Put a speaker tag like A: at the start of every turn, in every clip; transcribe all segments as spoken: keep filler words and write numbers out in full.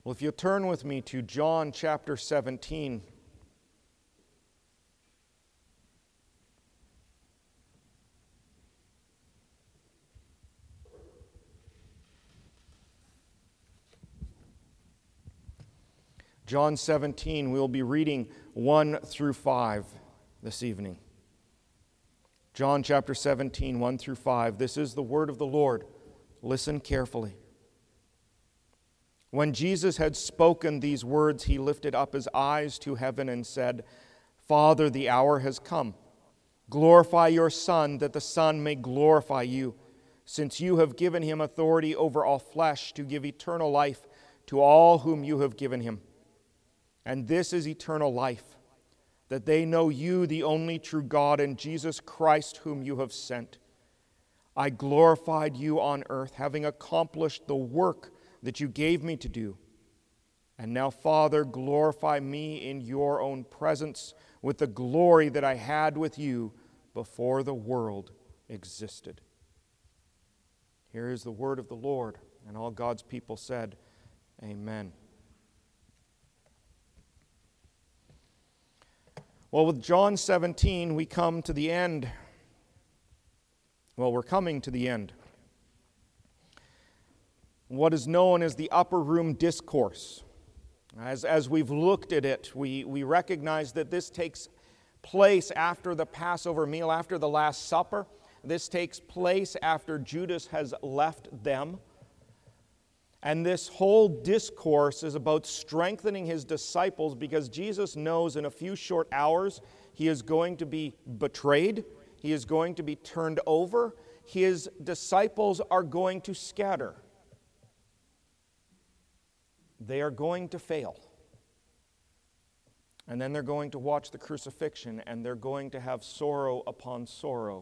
A: Well, if you'll turn with me to John chapter seventeen. John seventeen, we'll be reading one through five this evening. John chapter seventeen, one through five. This is the word of the Lord. Listen carefully. When Jesus had spoken these words, he lifted up his eyes to heaven and said, Father, the hour has come. Glorify your Son, that the Son may glorify you, since you have given him authority over all flesh to give eternal life to all whom you have given him. And this is eternal life, that they know you, the only true God, and Jesus Christ, whom you have sent. I glorified you on earth, having accomplished the work that you gave me to do. And now, Father, glorify me in your own presence with the glory that I had with you before the world existed. Here is the word of the Lord, and all God's people said, Amen. Well, with John seventeen, we come to the end. Well, we're coming to the end. What is known as the upper room discourse. As, as we've looked at it, we, we recognize that this takes place after the Passover meal, after the Last Supper. This takes place after Judas has left them. And this whole discourse is about strengthening his disciples because Jesus knows in a few short hours he is going to be betrayed, he is going to be turned over, his disciples are going to scatter. They are going to fail. And then they're going to watch the crucifixion, and they're going to have sorrow upon sorrow.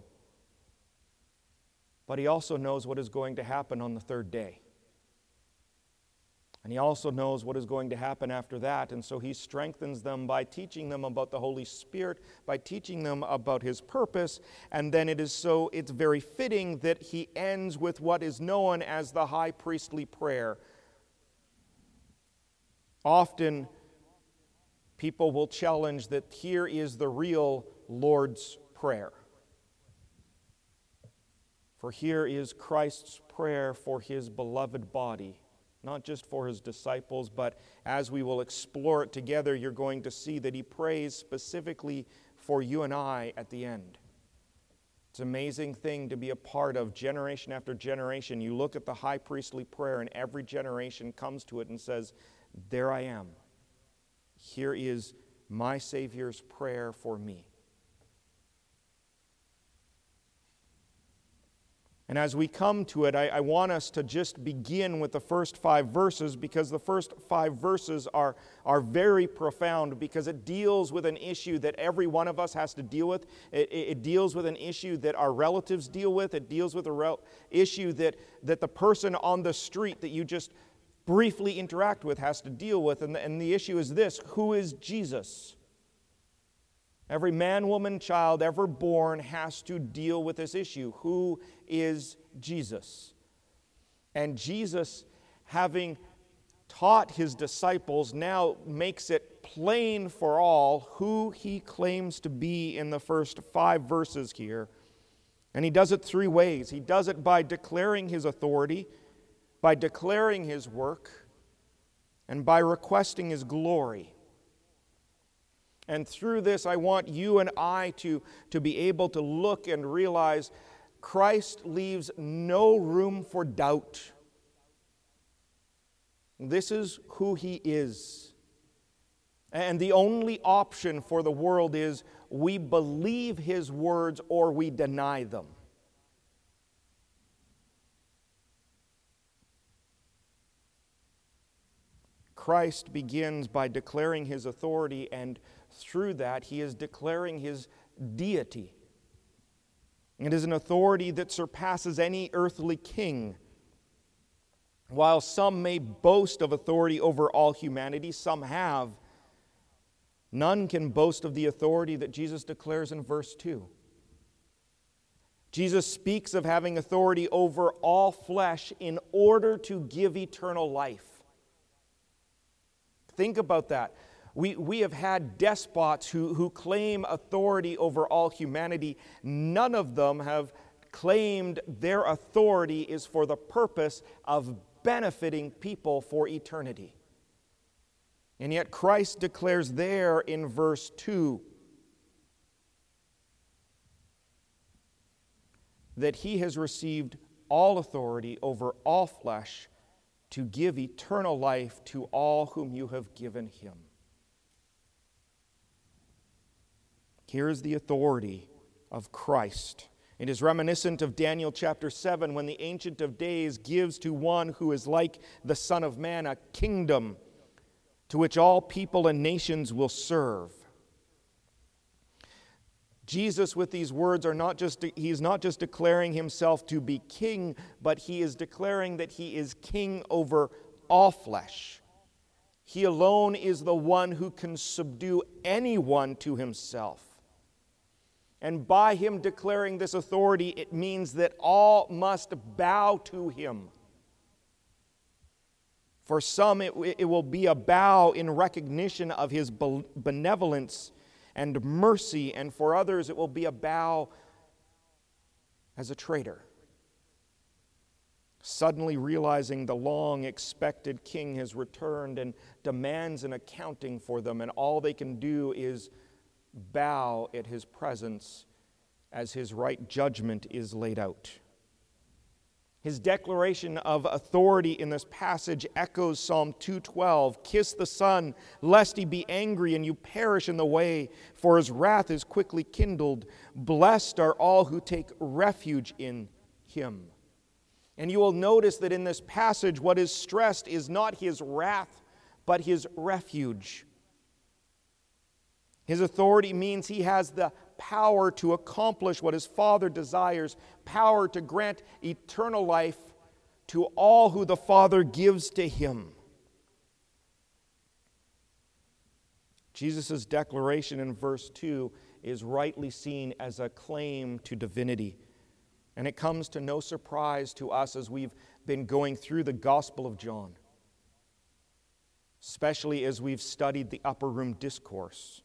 A: But he also knows what is going to happen on the third day. And he also knows what is going to happen after that, and so he strengthens them by teaching them about the Holy Spirit, by teaching them about his purpose, and then it is so, it's very fitting that he ends with what is known as the high priestly prayer. Often, people will challenge that here is the real Lord's Prayer. For here is Christ's prayer for his beloved body, not just for his disciples, but as we will explore it together, you're going to see that he prays specifically for you and I at the end. It's an amazing thing to be a part of generation after generation. You look at the high priestly prayer, and every generation comes to it and says, there I am. Here is my Savior's prayer for me. And as we come to it, I, I want us to just begin with the first five verses because the first five verses are, are very profound because it deals with an issue that every one of us has to deal with. It, it, it deals with an issue that our relatives deal with. It deals with an rel- issue that, that the person on the street that you just briefly interact with has to deal with. And the, and the issue is this: who is Jesus? Every man, woman, child ever born has to deal with this issue. Who is Jesus? And Jesus, having taught his disciples, now makes it plain for all who he claims to be in the first five verses here. And he does it three ways. He does it by declaring his authority, by declaring his work, and by requesting his glory. And through this, I want you and I to, to be able to look and realize Christ leaves no room for doubt. This is who he is. And the only option for the world is we believe his words or we deny them. Christ begins by declaring his authority, and through that he is declaring his deity. It is an authority that surpasses any earthly king. While some may boast of authority over all humanity, some have, none can boast of the authority that Jesus declares in verse two. Jesus speaks of having authority over all flesh in order to give eternal life. Think about that. We, we have had despots who, who claim authority over all humanity. None of them have claimed their authority is for the purpose of benefiting people for eternity. And yet Christ declares there in verse two that he has received all authority over all flesh to give eternal life to all whom you have given him. Here is the authority of Christ. It is reminiscent of Daniel chapter seven, when the Ancient of Days gives to one who is like the Son of Man a kingdom to which all people and nations will serve. Jesus, with these words, are not just he is not just declaring himself to be king, but he is declaring that he is king over all flesh. He alone is the one who can subdue anyone to himself. And by him declaring this authority, it means that all must bow to him. For some, it, it will be a bow in recognition of his benevolence and mercy, and for others, it will be a bow as a traitor. Suddenly realizing the long-expected king has returned and demands an accounting for them, and all they can do is bow at his presence as his right judgment is laid out. His declaration of authority in this passage echoes Psalm two twelve. Kiss the Son, lest he be angry and you perish in the way, for his wrath is quickly kindled. Blessed are all who take refuge in him. And you will notice that in this passage, what is stressed is not his wrath, but his refuge. His authority means he has the power to accomplish what his Father desires, power to grant eternal life to all who the Father gives to him. Jesus' declaration in verse two is rightly seen as a claim to divinity. And it comes to no surprise to us as we've been going through the Gospel of John, especially as we've studied the Upper Room Discourse.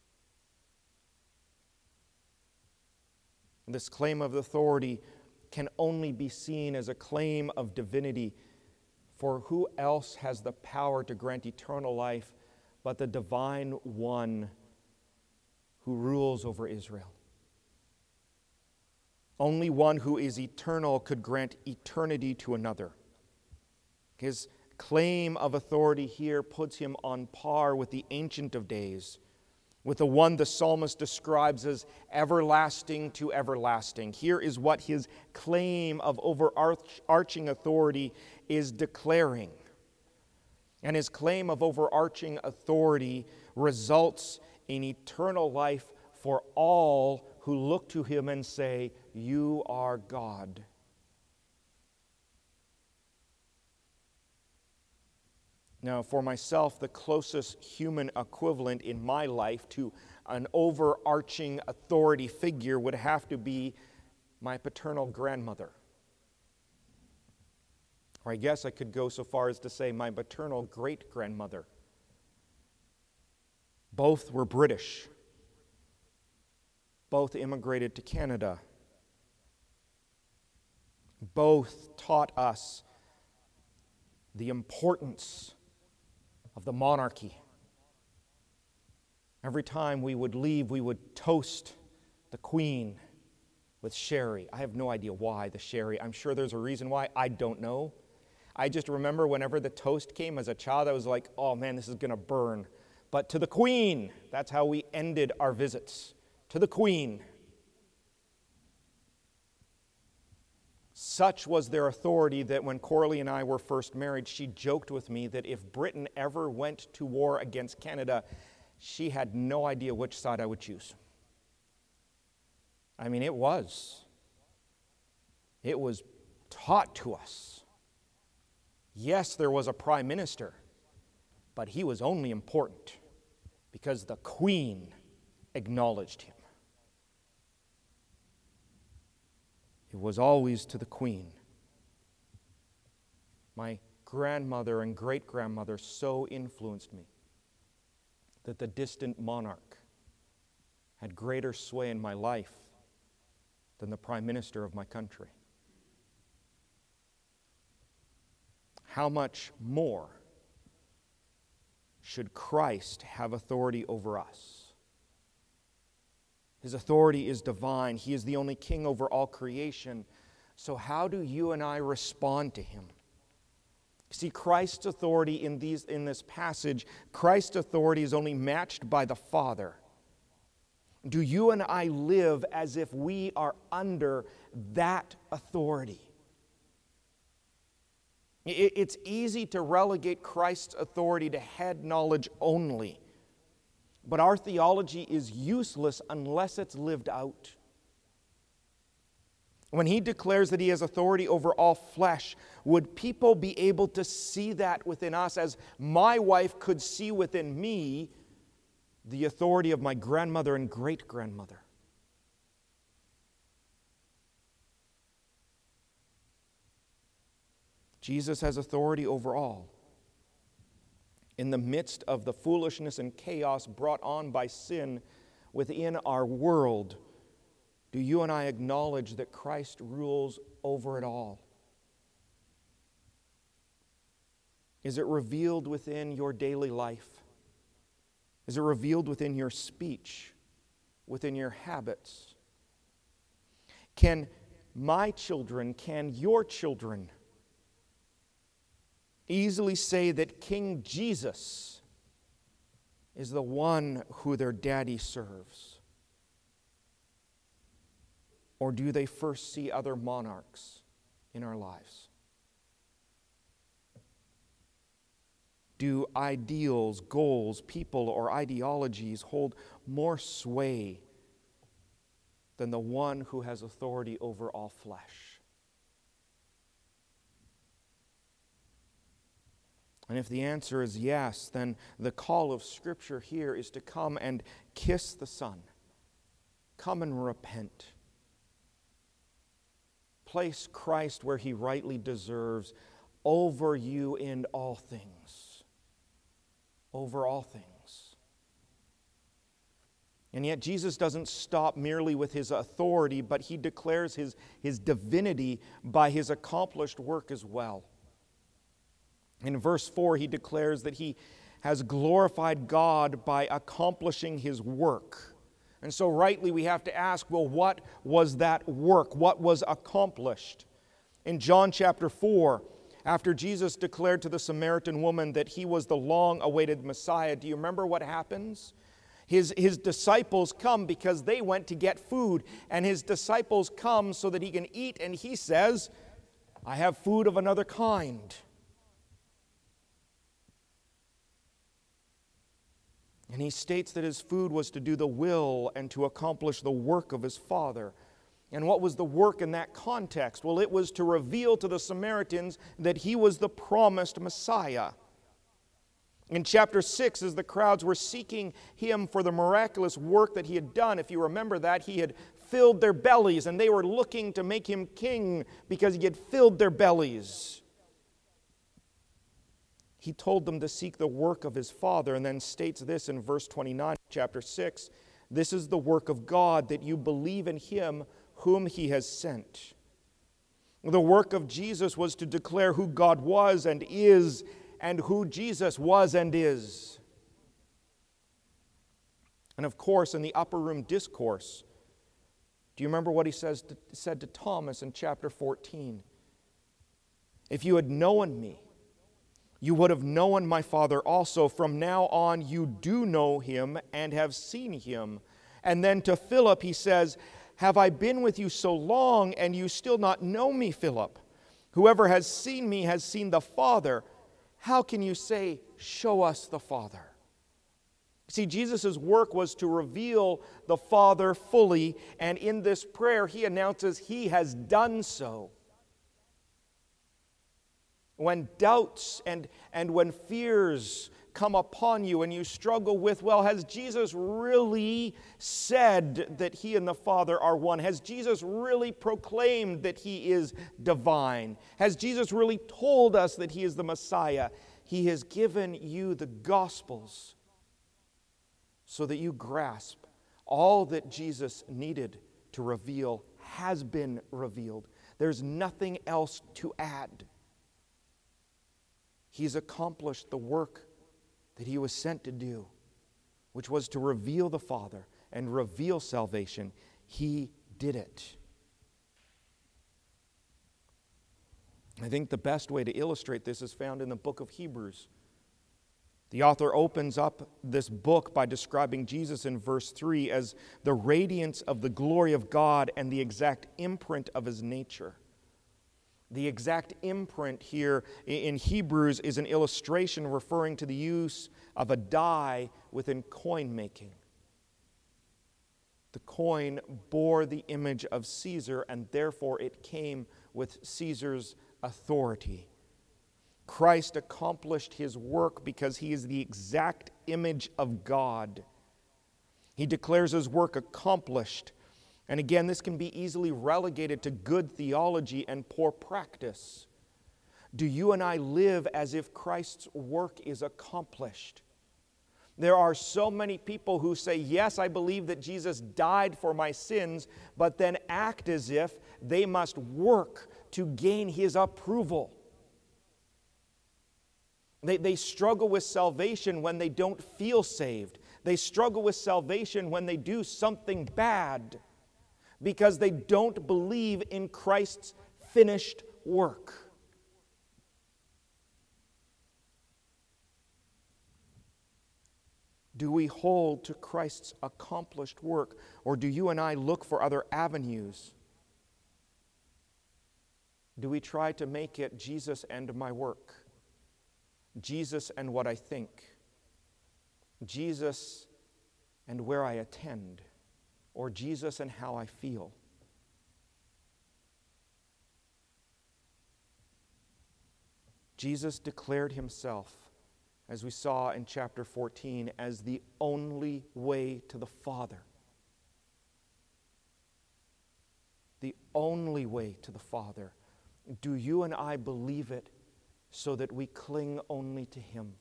A: This claim of authority can only be seen as a claim of divinity, for who else has the power to grant eternal life but the divine one who rules over Israel? Only one who is eternal could grant eternity to another. His claim of authority here puts him on par with the Ancient of Days, with the one the psalmist describes as everlasting to everlasting. Here is what his claim of overarching authority is declaring. And his claim of overarching authority results in eternal life for all who look to him and say, "You are God." Now, for myself, the closest human equivalent in my life to an overarching authority figure would have to be my paternal grandmother. Or I guess I could go so far as to say my maternal great-grandmother. Both were British. Both immigrated to Canada. Both taught us the importance of the monarchy. Every time we would leave, we would toast the Queen with sherry. I have no idea why the sherry. I'm sure there's a reason why. I don't know. I just remember whenever the toast came as a child, I was like, oh man, this is going to burn. But to the Queen, that's how we ended our visits. To the Queen. Such was their authority that when Coralie and I were first married, she joked with me that if Britain ever went to war against Canada, she had no idea which side I would choose. I mean, it was. It was taught to us. Yes, there was a prime minister, but he was only important because the Queen acknowledged him. It was always to the Queen. My grandmother and great-grandmother so influenced me. that the distant monarch had greater sway in my life than the prime minister of my country? How much more should Christ have authority over us? His authority is divine. He is the only king over all creation. So how do you and I respond to him? See, Christ's authority in these in this passage, Christ's authority is only matched by the Father. Do you and I live as if we are under that authority? It's easy to relegate Christ's authority to head knowledge only. But our theology is useless unless it's lived out. When he declares that he has authority over all flesh, would people be able to see that within us as my wife could see within me the authority of my grandmother and great-grandmother? Jesus has authority over all. In the midst of the foolishness and chaos brought on by sin within our world, do you and I acknowledge that Christ rules over it all? Is it revealed within your daily life? Is it revealed within your speech, within your habits? Can my children, can your children easily say that King Jesus is the one who their daddy serves? Or do they first see other monarchs in our lives? Do ideals, goals, people, or ideologies hold more sway than the one who has authority over all flesh? And if the answer is yes, then the call of Scripture here is to come and kiss the Son. Come and repent. Place Christ where he rightly deserves, over you in all things. Over all things. And yet Jesus doesn't stop merely with his authority, but he declares his, his divinity by his accomplished work as well. In verse four, he declares that he has glorified God by accomplishing his work. And so rightly we have to ask, well, what was that work? What was accomplished? In John chapter four, after Jesus declared to the Samaritan woman that he was the long-awaited Messiah, do you remember what happens? His, his disciples come because they went to get food, and his disciples come so that he can eat, and he says, I have food of another kind. And he states that his food was to do the will and to accomplish the work of his Father. And what was the work in that context? Well, it was to reveal to the Samaritans that he was the promised Messiah. In chapter six, as the crowds were seeking him for the miraculous work that he had done, if you remember that, he had filled their bellies, and they were looking to make him king because he had filled their bellies. He told them to seek the work of his Father, and then states this in verse twenty-nine, chapter six, this is the work of God, that you believe in him whom he has sent. The work of Jesus was to declare who God was and is, and who Jesus was and is. And of course, in the upper room discourse, do you remember what he says to, said to Thomas in chapter fourteen? If you had known me, you would have known my Father also. From now on, you do know him and have seen him. And then to Philip, he says, have I been with you so long, and you still not know me, Philip? Whoever has seen me has seen the Father. How can you say, show us the Father? See, Jesus' work was to reveal the Father fully, and in this prayer, he announces he has done so. When doubts and, and when fears come upon you and you struggle with, well, has Jesus really said that he and the Father are one? Has Jesus really proclaimed that he is divine? Has Jesus really told us that he is the Messiah? He has given you the Gospels. so that you grasp all that Jesus needed to reveal has been revealed. There's nothing else to add. He's accomplished the work that he was sent to do, which was to reveal the Father and reveal salvation. He did it. I think the best way to illustrate this is found in the book of Hebrews. The author opens up this book by describing Jesus in verse three as the radiance of the glory of God and the exact imprint of his nature. The exact imprint here in Hebrews is an illustration referring to the use of a die within coin making. The coin bore the image of Caesar, and therefore it came with Caesar's authority. Christ accomplished his work because he is the exact image of God. He declares his work accomplished. And again, this can be easily relegated to good theology and poor practice. Do you and I live as if Christ's work is accomplished? There are so many people who say, yes, I believe that Jesus died for my sins, but then act as if they must work to gain his approval. They, they struggle with salvation when they don't feel saved. They struggle with salvation when they do something bad because they don't believe in Christ's finished work. Do we hold to Christ's accomplished work, or do you and I look for other avenues? Do we try to make it Jesus and my work? Jesus and what I think? Jesus and where I attend? Or Jesus and how I feel? Jesus declared himself, as we saw in chapter fourteen, as the only way to the Father. The only way to the Father. Do you and I believe it so that we cling only to him?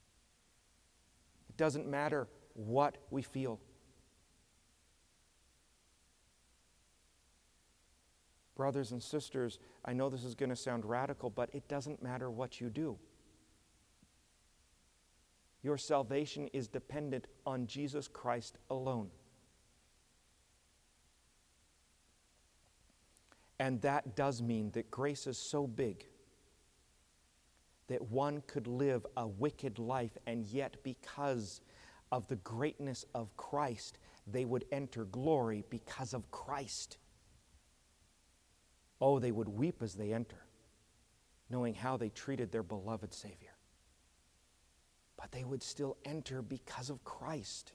A: It doesn't matter what we feel. Brothers and sisters, I know this is going to sound radical, but it doesn't matter what you do. Your salvation is dependent on Jesus Christ alone. And that does mean that grace is so big that one could live a wicked life, and yet because of the greatness of Christ, they would enter glory because of Christ. Oh, they would weep as they enter, knowing how they treated their beloved Savior. But they would still enter because of Christ.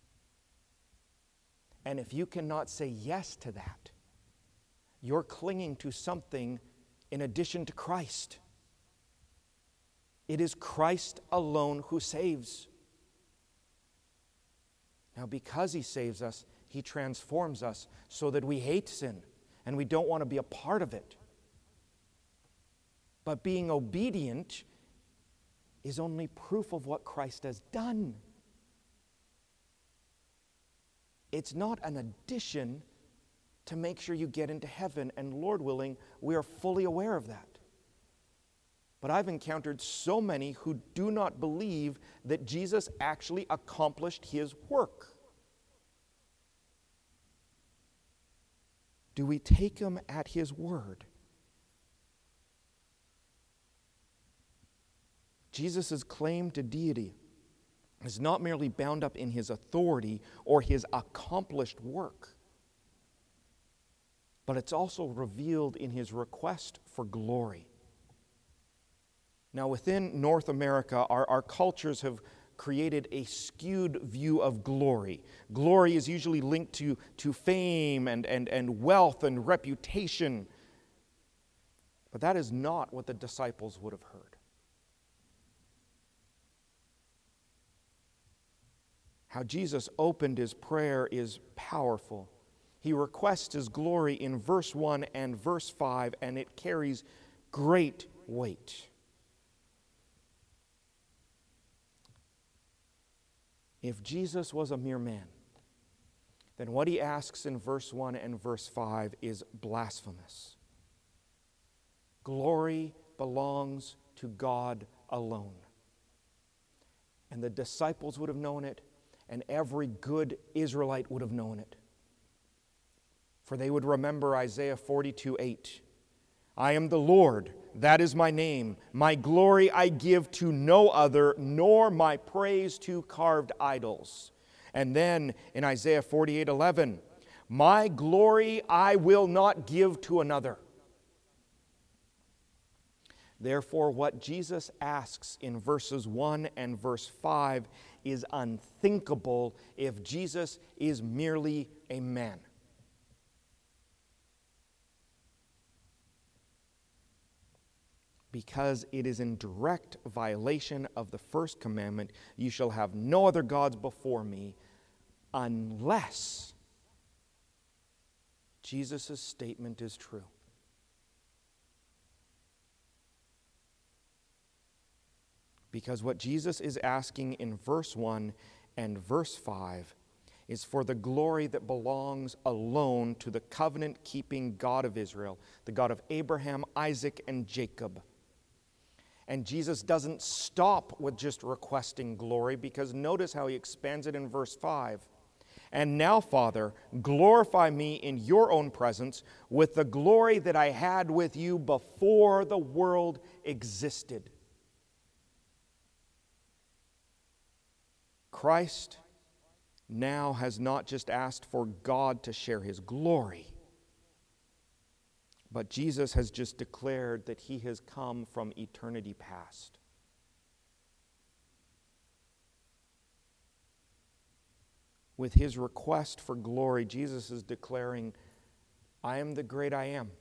A: And if you cannot say yes to that, you're clinging to something in addition to Christ. It is Christ alone who saves. Now, because he saves us, he transforms us so that we hate sin and we don't want to be a part of it. But being obedient is only proof of what Christ has done. It's not an addition to make sure you get into heaven, and Lord willing, we are fully aware of that. But I've encountered so many who do not believe that Jesus actually accomplished his work. Do we take him at his word? Jesus' claim to deity is not merely bound up in his authority or his accomplished work, but it's also revealed in his request for glory. Now, within North America, our, our cultures have created a skewed view of glory. Glory is usually linked to, to fame and, and, and wealth and reputation. But that is not what the disciples would have heard. How Jesus opened his prayer is powerful. He requests his glory in verse one and verse five, and it carries great weight. If Jesus was a mere man, then what he asks in verse one and verse five is blasphemous. Glory belongs to God alone. And the disciples would have known it, and every good Israelite would have known it. For they would remember Isaiah forty-two eight. I am the Lord, that is my name. My glory I give to no other, nor my praise to carved idols. And then in Isaiah forty-eight eleven, my glory I will not give to another. Therefore, what Jesus asks in verses one and verse five is unthinkable if Jesus is merely a man. Because it is in direct violation of the first commandment, you shall have no other gods before me, unless Jesus' statement is true. Because what Jesus is asking in verse one and verse five is for the glory that belongs alone to the covenant-keeping God of Israel, the God of Abraham, Isaac, and Jacob. And Jesus doesn't stop with just requesting glory, because notice how he expands it in verse five. And now, Father, glorify me in your own presence with the glory that I had with you before the world existed. Christ now has not just asked for God to share his glory, but Jesus has just declared that he has come from eternity past. With his request for glory, Jesus is declaring, I am the great I am.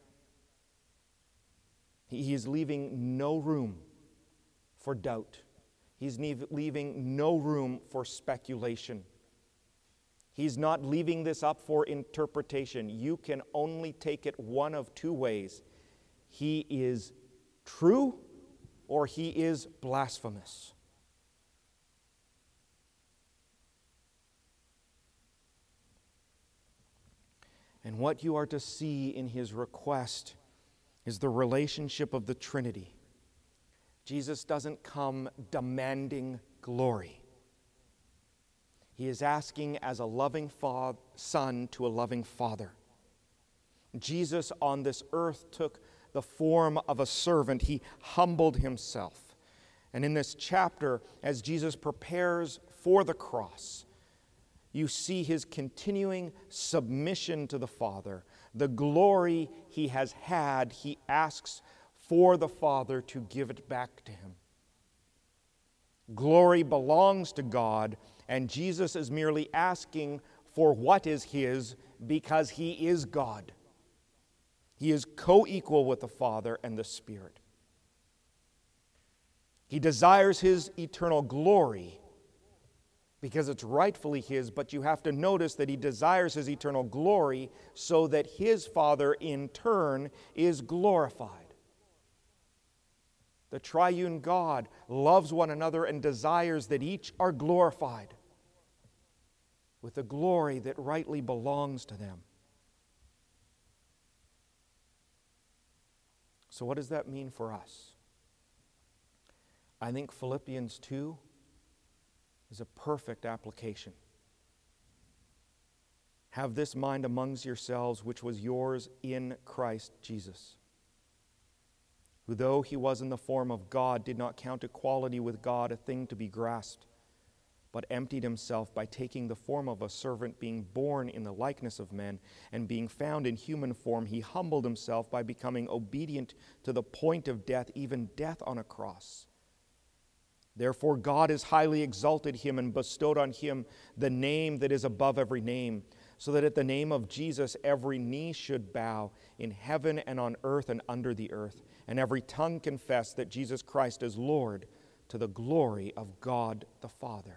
A: He is leaving no room for doubt. He's leaving no room for speculation. He's not leaving this up for interpretation. You can only take it one of two ways. He is true or he is blasphemous. And what you are to see in his request is the relationship of the Trinity. Jesus doesn't come demanding glory. He is asking as a loving fa- son to a loving father. Jesus on this earth took the form of a servant. He humbled himself. And in this chapter, as Jesus prepares for the cross, you see his continuing submission to the Father. The glory he has had, he asks for the Father to give it back to him. Glory belongs to God, and Jesus is merely asking for what is his because he is God. He is co-equal with the Father and the Spirit. He desires his eternal glory because it's rightfully his, but you have to notice that he desires his eternal glory so that his Father in turn is glorified. The triune God loves one another and desires that each are glorified with the glory that rightly belongs to them. So what does that mean for us? I think Philippians two is a perfect application. Have this mind amongst yourselves, which was yours in Christ Jesus, who though he was in the form of God, did not count equality with God a thing to be grasped, but emptied himself by taking the form of a servant, being born in the likeness of men, and being found in human form, he humbled himself by becoming obedient to the point of death, even death on a cross. Therefore God has highly exalted him and bestowed on him the name that is above every name, so that at the name of Jesus every knee should bow in heaven and on earth and under the earth, and every tongue confess that Jesus Christ is Lord, to the glory of God the Father.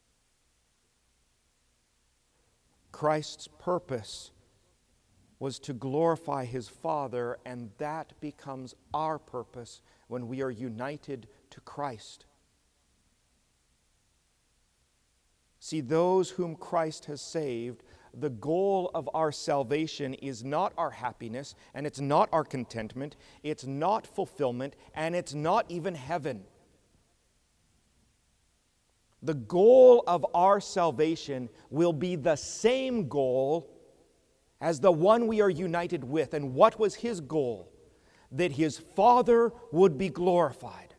A: Christ's purpose was to glorify his Father, and that becomes our purpose when we are united to Christ. See, those whom Christ has saved, the goal of our salvation is not our happiness, and it's not our contentment, it's not fulfillment, and it's not even heaven. The goal of our salvation will be the same goal as the one we are united with. And what was his goal? That his Father would be glorified.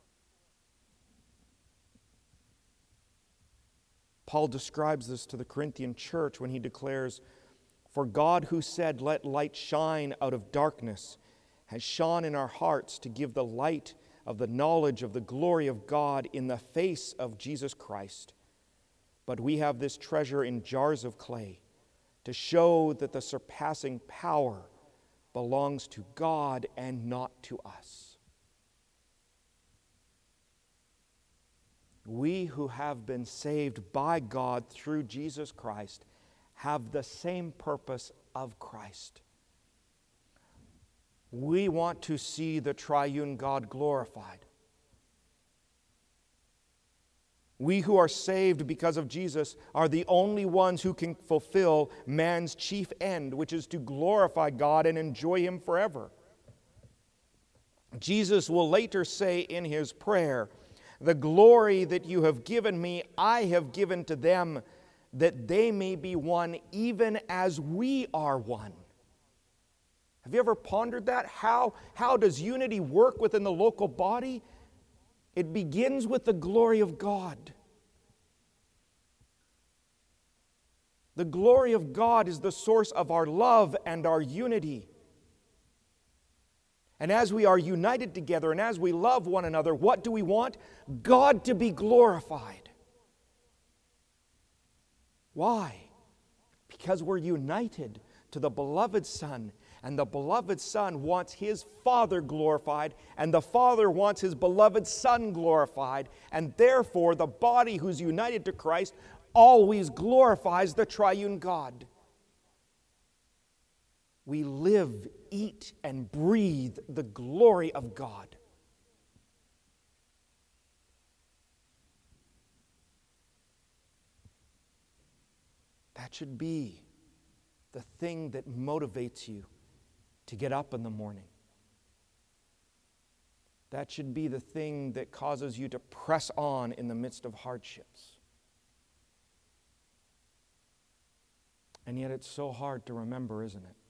A: Paul describes this to the Corinthian church when he declares, "For God who said, 'Let light shine out of darkness,' has shone in our hearts to give the light of the knowledge of the glory of God in the face of Jesus Christ. But we have this treasure in jars of clay, to show that the surpassing power belongs to God and not to us." We who have been saved by God through Jesus Christ have the same purpose of Christ. We want to see the triune God glorified. We who are saved because of Jesus are the only ones who can fulfill man's chief end, which is to glorify God and enjoy Him forever. Jesus will later say in His prayer, "The glory that you have given me, I have given to them, that they may be one even as we are one." Have you ever pondered that? How, how does unity work within the local body? It begins with the glory of God. The glory of God is the source of our love and our unity. And as we are united together and as we love one another, what do we want? God to be glorified. Why? Because we're united to the beloved Son, and the beloved Son wants His Father glorified, and the Father wants His beloved Son glorified, and therefore the body who's united to Christ always glorifies the triune God. We live, eat, and breathe the glory of God. That should be the thing that motivates you to get up in the morning. That should be the thing that causes you to press on in the midst of hardships. And yet it's so hard to remember, isn't it?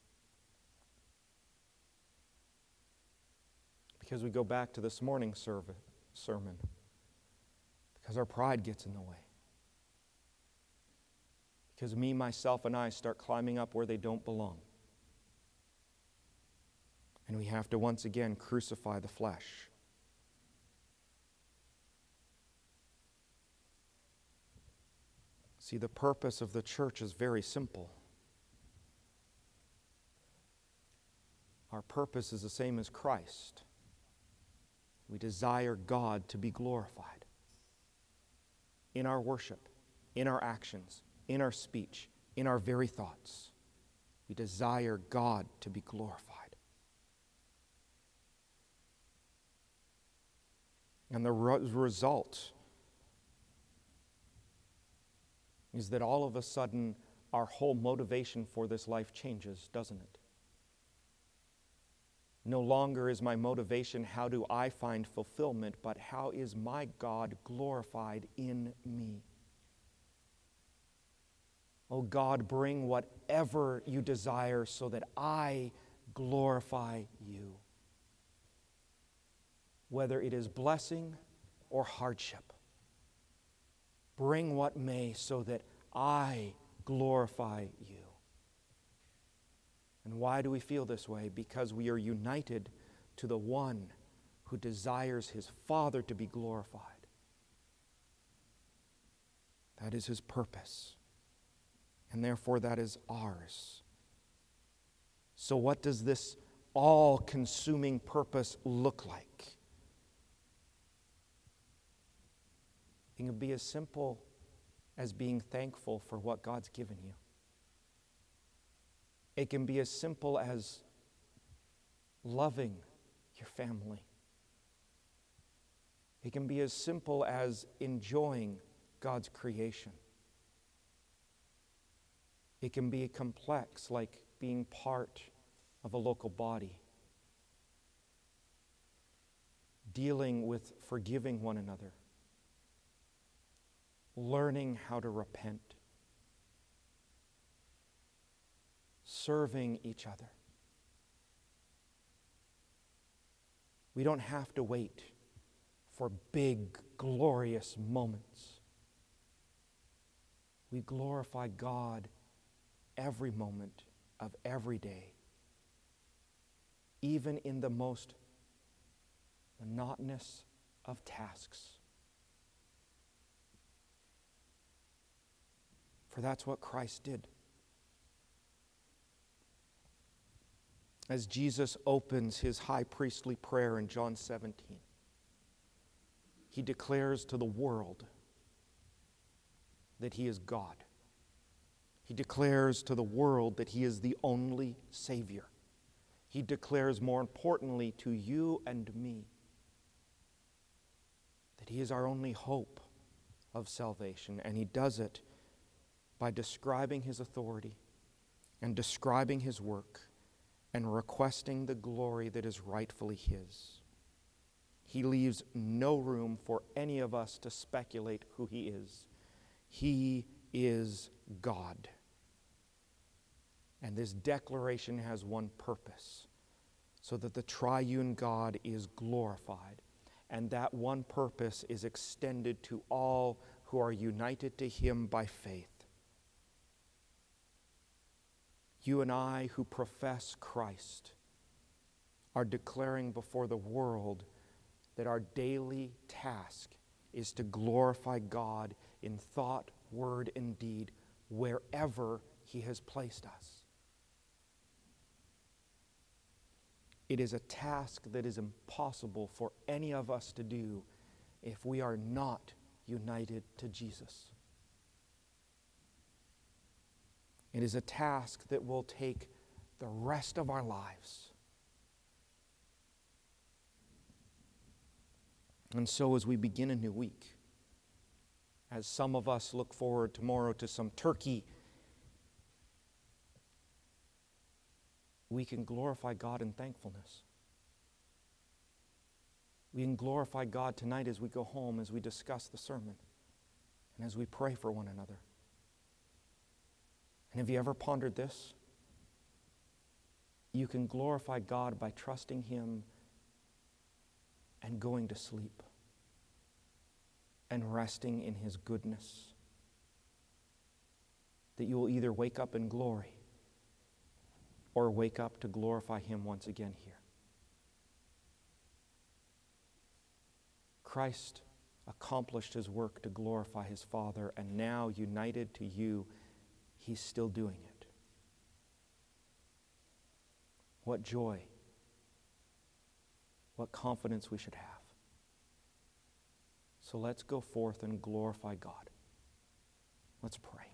A: Because we go back to this morning's serv- sermon. Because our pride gets in the way. Because me, myself, and I start climbing up where they don't belong. And we have to once again crucify the flesh. See, the purpose of the church is very simple. Our purpose is the same as Christ. We desire God to be glorified in our worship, in our actions, in our speech, in our very thoughts. We desire God to be glorified. And the re- result is that all of a sudden our whole motivation for this life changes, doesn't it? No longer is my motivation, how do I find fulfillment, but how is my God glorified in me? Oh God, bring whatever you desire so that I glorify you. Whether it is blessing or hardship, bring what may so that I glorify you. And why do we feel this way? Because we are united to the one who desires His Father to be glorified. That is His purpose. And therefore that is ours. So what does this all-consuming purpose look like? It can be as simple as being thankful for what God's given you. It can be as simple as loving your family. It can be as simple as enjoying God's creation. It can be complex, like being part of a local body, dealing with forgiving one another, learning how to repent, serving each other. We don't have to wait for big, glorious moments. We glorify God every moment of every day, even in the most monotonous of tasks. For that's what Christ did. As Jesus opens his high priestly prayer in John seventeen, he declares to the world that he is God. He declares to the world that he is the only Savior. He declares, more importantly, to you and me, that he is our only hope of salvation. And he does it by describing his authority and describing his work and requesting the glory that is rightfully his. He leaves no room for any of us to speculate who he is. He is God. And this declaration has one purpose, so that the triune God is glorified. And that one purpose is extended to all who are united to him by faith. You and I who profess Christ are declaring before the world that our daily task is to glorify God in thought, word, and deed, wherever he has placed us. It is a task that is impossible for any of us to do if we are not united to Jesus. It is a task that will take the rest of our lives. And so as we begin a new week, as some of us look forward tomorrow to some turkey, we can glorify God in thankfulness. We can glorify God tonight as we go home, as we discuss the sermon, and as we pray for one another. And have you ever pondered this? You can glorify God by trusting him and going to sleep and resting in his goodness. That you will either wake up in glory or wake up to glorify him once again here. Christ accomplished his work to glorify his Father, and now, united to you, he's still doing it. What joy, what confidence we should have. So let's go forth and glorify God. Let's pray.